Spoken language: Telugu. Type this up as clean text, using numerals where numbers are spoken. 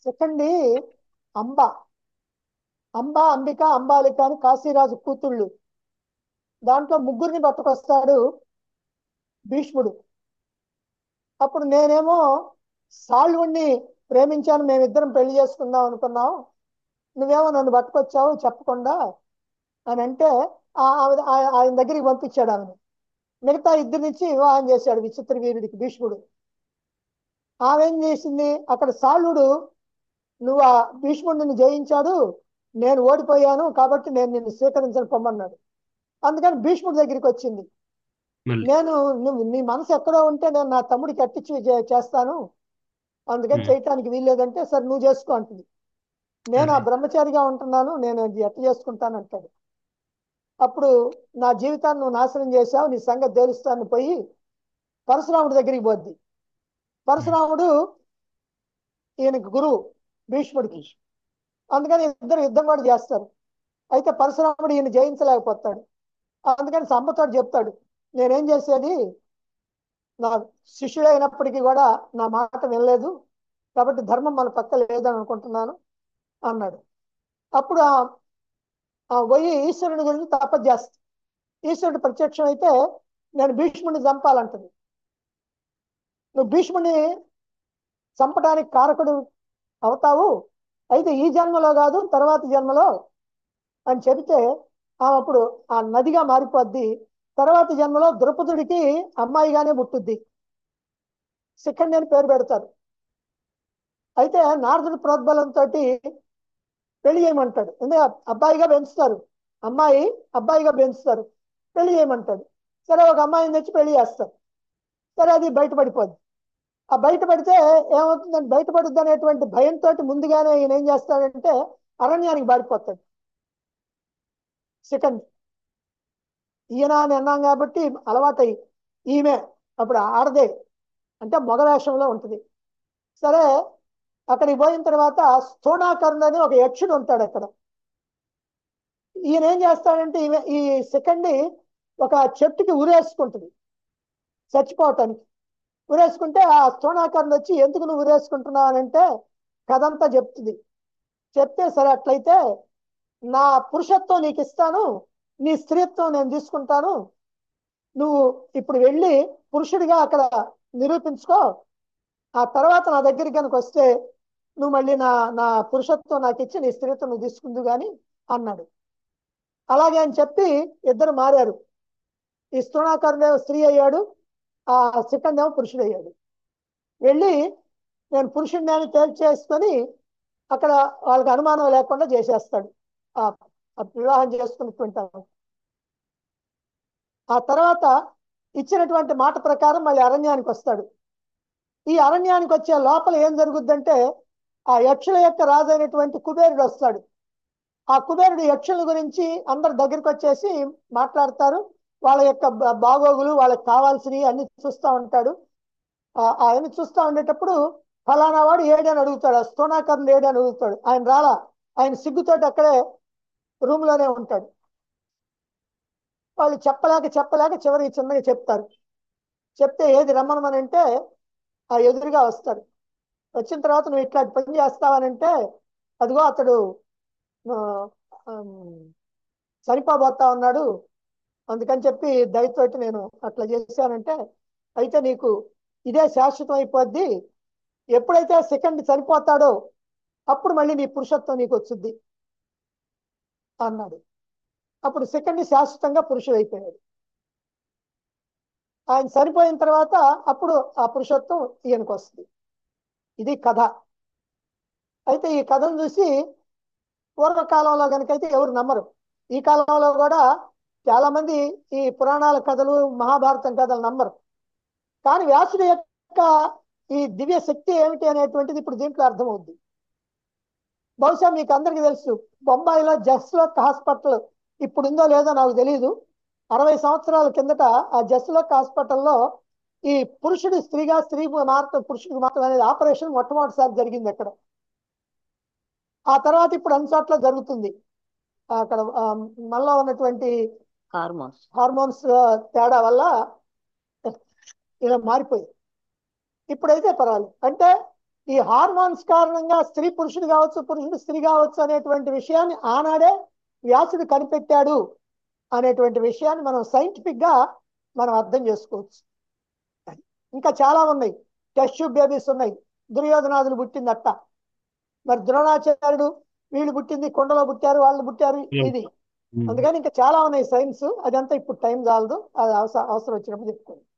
సెకండ్ అంబ అంబ అంబిక అంబాలిక అని కాశీరాజు కూతుళ్ళు. దాంట్లో ముగ్గురిని పట్టుకొస్తాడు భీష్ముడు. అప్పుడు నేనేమో సాల్వుణ్ణి ప్రేమించాను, మేమిద్దరం పెళ్లి చేసుకుందాం అనుకున్నాం, నువ్వేమో నన్ను పట్టుకొచ్చావు చెప్పకుండా అని అంటే ఆయన దగ్గరికి పంపించాడు ఆమెను. మిగతా ఇద్దరి నుంచి వివాహం చేశాడు విచిత్ర వీరుడికి భీష్ముడు. ఆమె ఏం చేసింది, అక్కడ సాల్వుడు నువ్వు ఆ భీష్ముడిని జయించాడు, నేను ఓడిపోయాను కాబట్టి నేను నిన్ను స్వీకరించను పొమ్మన్నాడు. అందుకని భీష్ముడి దగ్గరికి వచ్చింది. మళ్ళీ. నేను నువ్వు నీ మనసు ఎక్కడో ఉంటే నేను నా తమ్ముడికి కట్టించి చేస్తాను, అందుకని ఉమ్, చేయటానికి వీల్లేదంటే సరే నువ్వు చేసుకో అంటుంది. నేను ఆ అదే. బ్రహ్మచారిగా ఉంటున్నాను, నేను అది ఎట్లా చేసుకుంటాను అంటాడు. అప్పుడు నా జీవితాన్ని నువ్వు నాశనం చేశావు, నీ సంగతి తేలుస్తాను పోయి పరశురాముడి దగ్గరికి పోద్ది. ఉమ్, పరశురాముడు ఈయనకి గురువు భీష్ముడికి, అందుకని ఇద్దరు యుద్ధం కూడా చేస్తారు. అయితే పరశురాముడు ఈయన జయించలేకపోతాడు. అందుకని సంబతో చెప్తాడు, నేనేం చేసేది, నా శిష్యుడు అయినప్పటికీ కూడా నా మాట వినలేదు, కాబట్టి ధర్మం మన పక్క లేదని అనుకుంటున్నాను అన్నాడు. అప్పుడు ఆ పోయి ఈశ్వరుని గురించి తపస్సు చేస్తాడు. ఈశ్వరుడు ప్రత్యక్షం అయితే నేను భీష్ముడిని చంపాలంటుంది. నువ్వు భీష్ముడిని చంపడానికి కారకుడు అవుతావు, అయితే ఈ జన్మలో కాదు తర్వాత జన్మలో అని చెబితే ఆమె అప్పుడు ఆ నదిగా మారిపోద్ది. తర్వాత జన్మలో ద్రౌపదుడికి అమ్మాయిగానే పుట్టుద్ది, శిఖండి అని పేరు పెడతారు. అయితే నారదుడి ప్రోద్బలంతో పెళ్లి చేయమంటాడు. ఎందుకంటే అబ్బాయిగా పెంచుతారు, అమ్మాయి అబ్బాయిగా పెంచుతారు, పెళ్లి చేయమంటాడు. సరే ఒక అమ్మాయిని తెచ్చి పెళ్లి చేస్తారు. సరే అది బయటపడిపోద్ది. ఆ బయటపడితే ఏమవుతుందంటే, బయటపడుద్ది అనేటువంటి భయంతో ముందుగానే ఈయన ఏం చేస్తాడంటే అరణ్యానికి పారిపోతాడు సెకండ్. ఈయన అని అన్నాం కాబట్టి అలవాటై ఈమె అప్పుడు ఆడదే అంటే మగ వేషంలో ఉంటుంది. సరే అక్కడికి పోయిన తర్వాత స్థూణాకర్ణుడు అని ఒక యక్షుడు ఉంటాడు అక్కడ. ఈయన ఏం చేస్తాడంటే ఈ సెకండ్ ఒక చెట్టుకి ఉరేసుకుంటుంది చచ్చిపోవటానికి. ఉరేసుకుంటే ఆ స్థూణాకర్ణుడు వచ్చి ఎందుకు నువ్వు ఉరేసుకుంటున్నావు అని అంటే కథంతా చెప్తుంది. చెప్తే సరే అట్లయితే నా పురుషత్వం నీకు ఇస్తాను, నీ స్త్రీత్వం నేను తీసుకుంటాను, నువ్వు ఇప్పుడు వెళ్ళి పురుషుడిగా అక్కడ నిరూపించుకో, ఆ తర్వాత నా దగ్గరికి కనుక వస్తే నువ్వు మళ్ళీ నా నా పురుషత్వం నాకు ఇచ్చి నీ స్త్రీత్వం నువ్వు తీసుకుందు కానీ అన్నాడు. అలాగే అని చెప్పి ఇద్దరు మారారు. ఈ స్థూణాకరుడేమో స్త్రీ అయ్యాడు, ఆ సికందేమో పురుషుడు అయ్యాడు. వెళ్ళి నేను పురుషుడిని అని తేల్చేసుకొని అక్కడ వాళ్ళకి అనుమానం లేకుండా చేసేస్తాడు ఆ ఆ వివాహం చేసుకున్నటువంటి. ఆ తర్వాత ఇచ్చినటువంటి మాట ప్రకారం మళ్ళీ అరణ్యానికి వస్తాడు. ఈ అరణ్యానికి వచ్చే లోపల ఏం జరుగుద్దంటే ఆ యక్షుల యొక్క రాజు అయినటువంటి కుబేరుడు వస్తాడు. ఆ కుబేరుడు యక్షుల గురించి అందరి దగ్గరికి వచ్చేసి మాట్లాడతారు. వాళ్ళ యొక్క బాగోగులు వాళ్ళకి కావాల్సినవి అన్ని చూస్తూ ఉంటాడు. ఆయన చూస్తూ ఉండేటప్పుడు ఫలానా వాడు ఏడని అడుగుతాడు, ఆ స్థూణాకర్ణుడు ఏడని అడుగుతాడు. ఆయన రాలా, ఆయన సిగ్గుతోటి అక్కడే రూమ్ లోనే ఉంటాడు. వాళ్ళు చెప్పలేక చెప్పలేక చివరికి చిన్నగా చెప్తారు. చెప్తే ఏది రమ్మనమని అంటే ఆ ఎదురుగా వస్తాడు. వచ్చిన తర్వాత నువ్వు ఇట్లాంటి పని చేస్తావనంటే అదిగో అతడు ఆ, ఆమ్, చనిపోబోతా ఉన్నాడు, అందుకని చెప్పి దయతోటి నేను అట్లా చేశానంటే అయితే నీకు ఇదే శాశ్వతం అయిపోద్ది, ఎప్పుడైతే సెకండ్ చనిపోతాడో అప్పుడు మళ్ళీ నీ పురుషత్వం నీకు వచ్చుద్ది అన్నాడు. అప్పుడు సెకండ్ శాశ్వతంగా పురుషుడు అయిపోయాడు. ఆయన చనిపోయిన తర్వాత అప్పుడు ఆ పురుషత్వం ఈయనకు వస్తుంది. ఇది కథ. అయితే ఈ కథను చూసి పూర్వకాలంలో కనుకైతే ఎవరు నమ్మరు. ఈ కాలంలో కూడా చాలా మంది ఈ పురాణాల కథలు మహాభారతం కథలు నమ్మరు. కానీ వ్యాసుడి యొక్క ఈ దివ్య శక్తి ఏమిటి అనేటువంటిది ఇప్పుడు దీంట్లో అర్థమవుద్ది. బహుశా మీకు అందరికీ తెలుసు, బొంబాయిలో జస్లోక్ హాస్పిటల్ ఇప్పుడు ఉందో లేదో నాకు తెలియదు. 60 సంవత్సరాల కిందట ఆ జస్లోక్ హాస్పిటల్లో ఈ పురుషుడు స్త్రీగా, స్త్రీ మాత్రం పురుషుడికి మాత్రం అనేది ఆపరేషన్ మొట్టమొదటిసారి జరిగింది అక్కడ. ఆ తర్వాత ఇప్పుడు అన్ని చోట్ల జరుగుతుంది. అక్కడ మనలో ఉన్నటువంటి హార్మోన్స్. హార్మోన్స్ తేడా వల్ల ఇలా మారిపోయింది. ఇప్పుడైతే పర్వాలేదు. అంటే ఈ హార్మోన్స్ కారణంగా స్త్రీ పురుషుడు కావచ్చు, పురుషుడు స్త్రీ కావచ్చు అనేటువంటి విషయాన్ని ఆనాడే వ్యాసుడు కనిపెట్టాడు అనేటువంటి విషయాన్ని మనం సైంటిఫిక్ గా మనం అర్థం చేసుకోవచ్చు. ఇంకా చాలా ఉన్నాయి, టెస్ట్ ట్యూబ్ బేబీస్ ఉన్నాయి, దుర్యోధనాదులు పుట్టిందట, మరి ద్రోణాచార్యుడు వీళ్ళు పుట్టింది కుండలో పుట్టారు, వాళ్ళు పుట్టారు, ఇది. అందుకని ఇంకా చాలా ఉన్నాయి సైన్స్, అదంతా ఇప్పుడు టైం చాలదు, అది అవసరం వచ్చినప్పుడు చెప్పుకోండి.